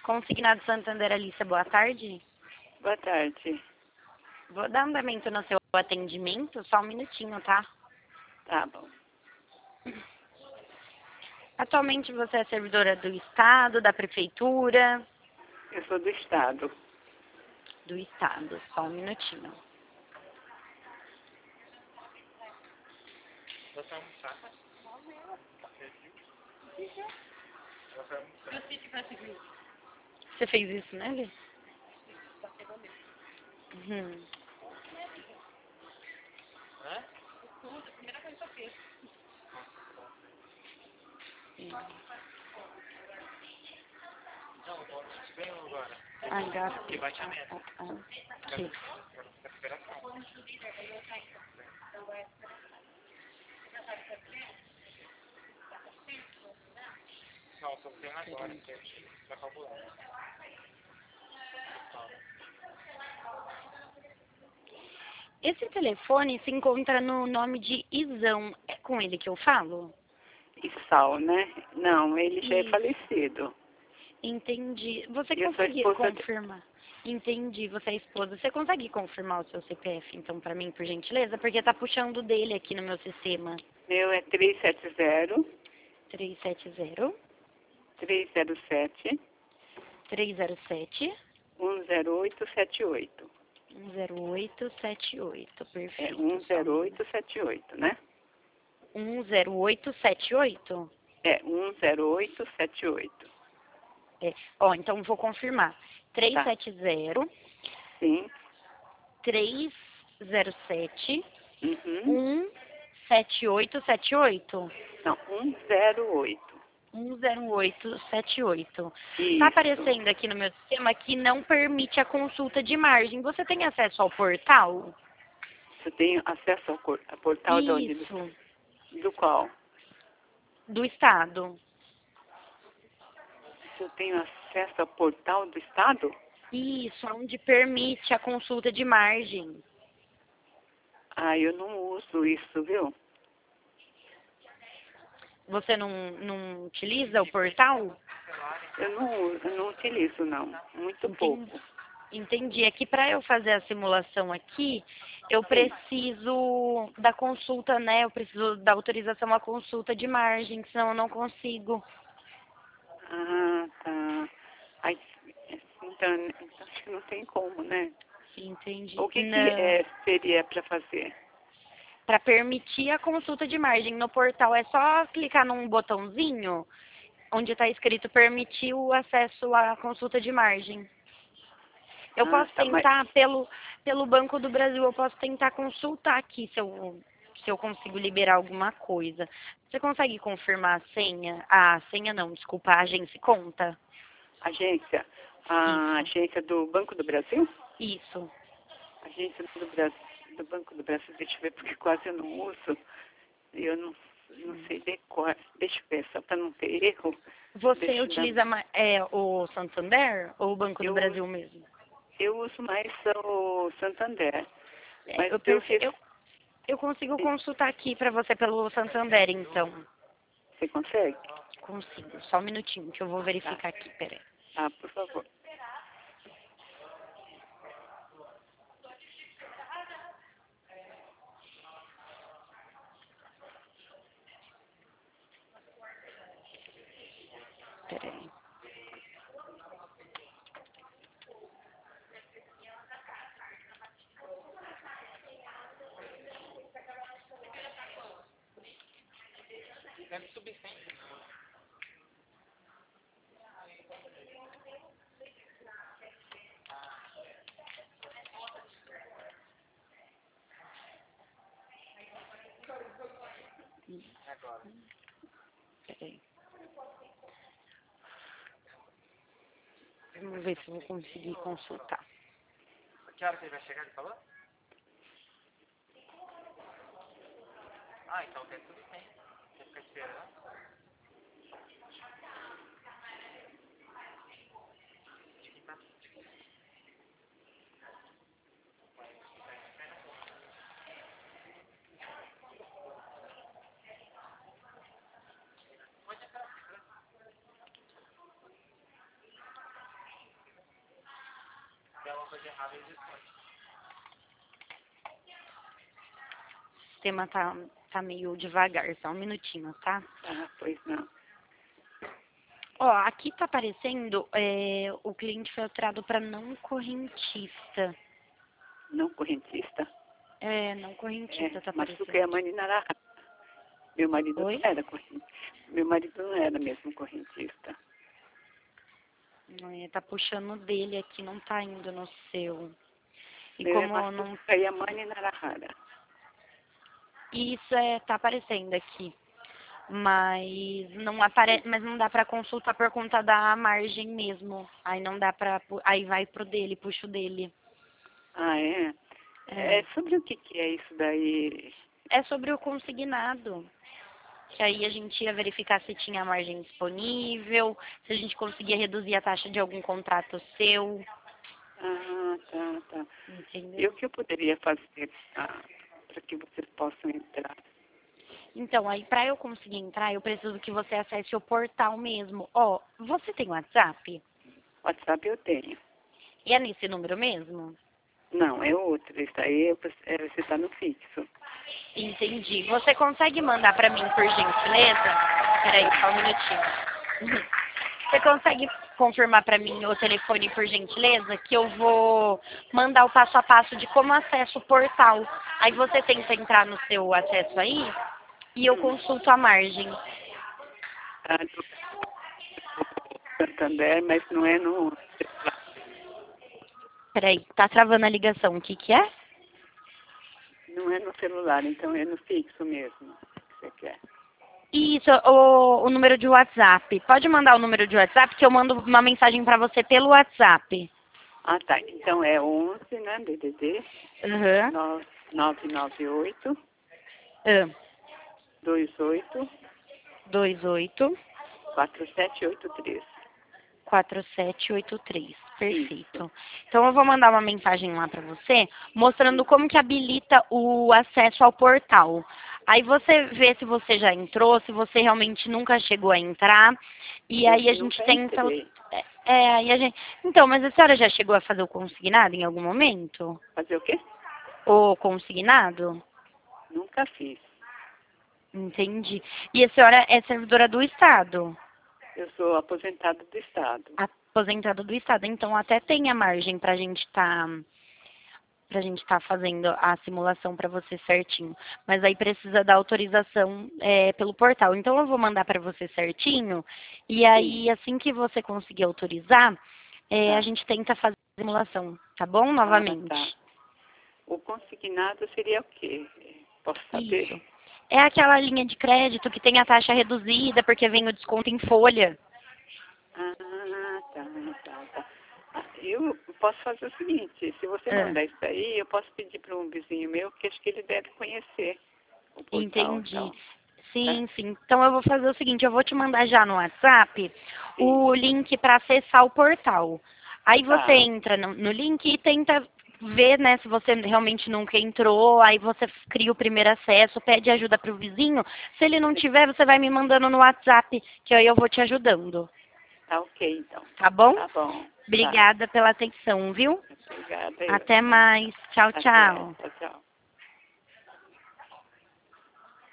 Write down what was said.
Consignado Santander Alicia, boa tarde. Boa tarde. Vou dar andamento no seu atendimento, só um minutinho, tá? Tá bom. Atualmente você é servidora do Estado, da Prefeitura? Eu sou do Estado. Do Estado, só um minutinho. Você fez isso nele? Uhum. Ai, gato. Aqui. Não, tô vendo agora, que tá calculando. Esse telefone se encontra no nome de Izão. É com ele que eu falo? Issal, né? Não, ele já é Isso. falecido. Entendi. Você Eu sou a consegue esposa confirmar? Entendi, você é esposa. Você consegue confirmar o seu CPF, então, pra mim, por gentileza? Porque tá puxando dele aqui no meu sistema. Meu é 370 370 307 307 10878. 10878. É Perfeito. 10878, né? 10878? É 10878. É. Ó, então vou confirmar. 370 Sim. 307 Uhum. 17878. Não, 108. 10878. Isso. Tá aparecendo aqui no meu sistema que não permite a consulta de margem. Você tem acesso ao portal? Você tem acesso ao portal de onde? Isso, Do qual? do Estado. Se eu tenho acesso ao portal do Estado? Isso, onde permite a consulta de margem. Ah, eu não uso isso, viu? Você não utiliza o portal? Eu não utilizo, não. Muito pouco. Entendi. É que para eu fazer a simulação aqui, eu preciso da consulta, né? Eu preciso da autorização à consulta de margem, senão eu não consigo. Ah, tá. Ai, então acho que não tem como, né? Entendi. O que Não. seria para fazer? Para permitir a consulta de margem no portal, é só clicar num botãozinho onde está escrito permitir o acesso à consulta de margem. Eu Ah, posso tá, mas tentar pelo Banco do Brasil, eu posso tentar consultar aqui se eu consigo liberar alguma coisa. Você consegue confirmar a senha? Ah, a senha não, desculpa, a agência conta? agência? A Isso, agência do Banco do Brasil? isso. Agência do Brasil, do Banco do Brasil, deixa eu ver, porque quase eu não uso. Eu não sei decor. Deixa eu ver, só para não ter erro. Você Deixa eu dar. utiliza o Santander ou o Banco do Brasil mesmo? Eu uso mais o Santander. Mas Eu consigo consultar aqui para você pelo Santander, então. Você consegue? Consigo. Só um minutinho que eu vou verificar aqui, peraí. Ah, por favor. Peraí. Deve subir sempre. Agora. Peraí. Vamos ver se eu vou conseguir consultar. Que hora que ele vai chegar, ele falou? Ah, então deve subir sempre. Você fica esperando. Às vezes esconde. O sistema tá meio devagar, só um minutinho, tá? Ah, pois não. Ó, aqui tá aparecendo, o cliente foi alterado para não correntista. Não correntista? Não correntista, tá mas tu aparecendo. que é a mãe Narahara. Meu marido Oi? não era correntista. Meu marido não era mesmo correntista. Tá puxando dele aqui, não tá indo no seu. E Meu é como não... Masuka Yamani Narahara. Isso tá aparecendo aqui. Mas não dá pra consultar por conta da margem mesmo. Aí não dá pra... Aí vai pro dele, puxa o dele. Ah, é? É sobre o que é isso daí? É sobre o consignado. Que aí a gente ia verificar se tinha margem disponível, se a gente conseguia reduzir a taxa de algum contrato seu. Ah, tá. Entendeu? E o que eu poderia fazer para que vocês possam entrar? Então, aí para eu conseguir entrar, eu preciso que você acesse o portal mesmo. Ó, você tem WhatsApp? WhatsApp eu tenho. E é nesse número mesmo? Não, é outro. Isso aí você está no fixo. Entendi. Você consegue mandar para mim, por gentileza? Peraí, só um minutinho. Você consegue confirmar para mim o telefone, por gentileza? Que eu vou mandar o passo a passo de como acesso o portal. Aí você tenta entrar no seu acesso aí e eu consulto a margem. Tá no Santander, mas não é no... Peraí, tá travando a ligação. O que é? Não é no celular, então é no fixo mesmo que você quer. Isso, o número de WhatsApp. Pode mandar o número de WhatsApp que eu mando uma mensagem para você pelo WhatsApp. Ah, tá. Então é 11, né, DDD, Uhum. 998 28 28 4783. 4783. Perfeito. Isso. Então eu vou mandar uma mensagem lá para você, mostrando como que habilita o acesso ao portal. Aí você vê se você já entrou, se você realmente nunca chegou a entrar. E aí a gente Nunca tenta. entrei. Aí a gente. Então, mas a senhora já chegou a fazer o consignado em algum momento? Fazer o quê? O consignado? Nunca fiz. Entendi. E a senhora é servidora do Estado? Eu sou aposentada do Estado. Aposentada do Estado. Então até tem a margem para a gente tá fazendo a simulação para você certinho. Mas aí precisa da autorização pelo portal. Então eu vou mandar para você certinho. E aí, assim que você conseguir autorizar, a gente tenta fazer a simulação. Tá bom? Novamente. Tá. O consignado seria o quê? Posso saber? Isso. É aquela linha de crédito que tem a taxa reduzida porque vem o desconto em folha. Ah, tá. Eu posso fazer o seguinte, se você mandar isso aí, eu posso pedir para um vizinho meu, que acho que ele deve conhecer o portal. Entendi. Então. Sim. Então eu vou fazer o seguinte, eu vou te mandar já no WhatsApp o link para acessar o portal. Aí você entra no link e tenta ver, né, se você realmente nunca entrou, aí você cria o primeiro acesso, pede ajuda para o vizinho. Se ele não tiver, você vai me mandando no WhatsApp, que aí eu vou te ajudando. Tá ok, então. Tá bom? Tá bom. Obrigada pela atenção, viu? Obrigada. Até mais. Tchau, tchau. Tchau.